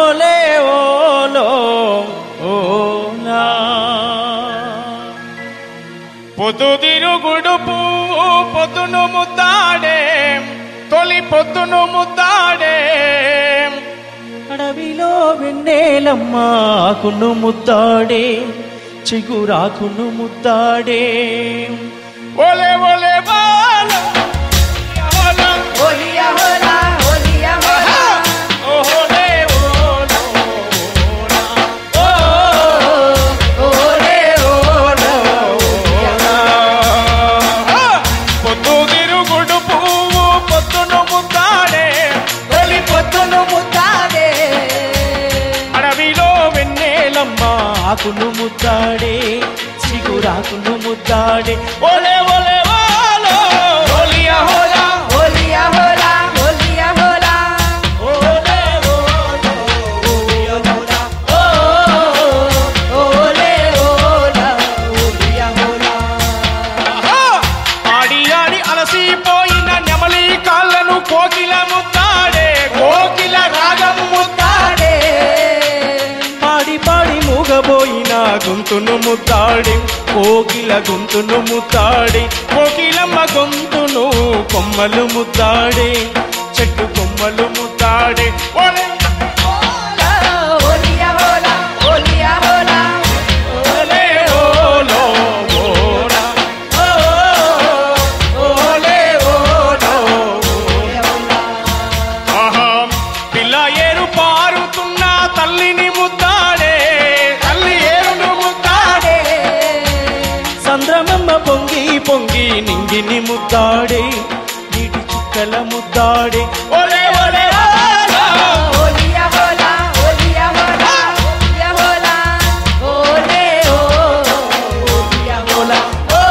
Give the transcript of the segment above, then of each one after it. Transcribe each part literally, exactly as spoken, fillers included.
ఓలే ఓలో ఓలా పొద్దుతిరుగుడు పువ్వు పొద్దును ముద్దాడే తొలి పొద్దును ముద్దాడే అడవిలో వెన్నెలమ్మ ఆకును ముద్దాడే చిగురాకును ముద్దాడే ఓలే ఓలే బాల ఓలియా హోలా ఓలియా హోలా ఓలే ఓలో ఓ ఓలే ఓలో పొద్దుతిరుగుడు పువ్వు పొద్దును ముద్దాడే తొలి పొద్దును ముద్దాడే అడవిలో వెన్నెలమ్మ ఆకును ముద్దాడే చిగురాకును ముద్దాడే ఓలే ఓలే ఓలో ఓలియా హోలా ఓలియా హోలా ఓలియా హోలా ఓలే ఓలో ఓలియా హోలా ఓ ఓలే ఓలా ఓలియా హోలా ఆడి ఆడి అలసిపోయిన నెమలి కాళ్ళను కోకిల ముద్దాడే కోకిల రాగం ముద్దాడే పాడి పాడి మూగబోయిన గొంతును ముద్దాడి కోకిల గొంతును ముద్దాడి కోకిలమ్మ గొంతును కొమ్మలు ముద్దాడే చెట్టు కొమ్మలు ముద్దాడే ఓలే ఓలా ఓలియా హోలా ఓలియా హోలా ఓలే ఓలో ఓలా ఓ ఓలే ఓలో ఆహా పిల్ల ఏరు పారుతున్న తల్లిని ముద్దాడే తల్లి ఏరును ముద్దాడే సంద్రమమ్మ పొంగి పొంగి నింగిని ముద్దాడే నీటి చుక్కల ముద్దాడే ఓలే ఓలే ఓలా ఓలియా హోలా ఓలియా హోలా ఓలియా హోలా ఓలే ఓ ఓలియా హోలా ఓ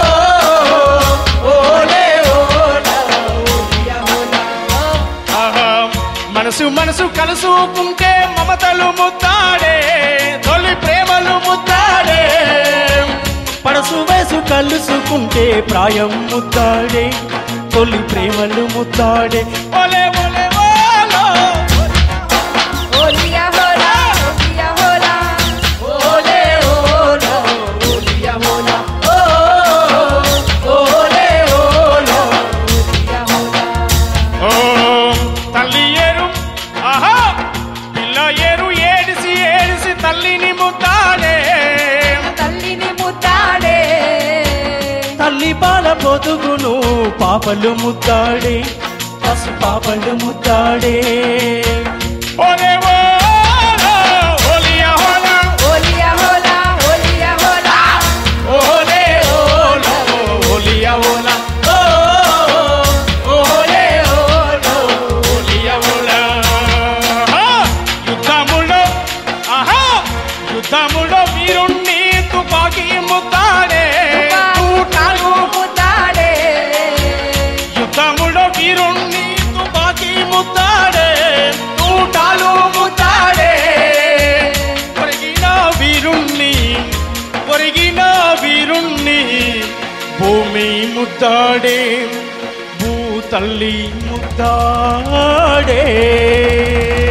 ఓలే ఓలా ఓలియా హోలా ఆహా మనసు మనసు కలుసుకుంటే మమతలు ముద్దాడే తొలి ప్రేమలు ముద్దాడే పడసు వయసు కలుసుకుంటే ప్రాయం ముద్దాడే తొలి ప్రేమలు ముద్దాడే ఓలే ఓలే ఓలో ఓలియా హోలా ఓలియా హోలా ఓలే ఓలో ఓలియా హోలా ఓ ఓలే ఓలో ఓలియా హోలా ఓ తల్లి ఏరు ఆహా పిల్ల ఏరు ఏడిసి ఏడిసి తల్లిని ముద్దాడే తల్లిని ముద్దాడే తల్లి పాల పొదుగును పాపలు ముద్దాడే పసు పాపలు ముద్దాడే ఓలే ఓలో ఓలియా హోలా ఓలియా హోలా ఓలియా హోలా ఓలే ఓలో ఓలియా హోలా ఓ ఓలే ఓలో ఓలియా హోలా యుద్ధములో ఆహా యుద్ధములో వీరుణ్ణి తుపాకీ ముద్దాడే తూటాలు ముద్దాడే యుద్ధములో వీరుణ్ణి తుపాకీ ముద్దాడే తూటాలు ముద్దాడే ఒరిగిన వీరుణ్ణి ఒరిగిన వీరుణ్ణి భూమి ముద్దాడే భూతల్లి ముద్దాడే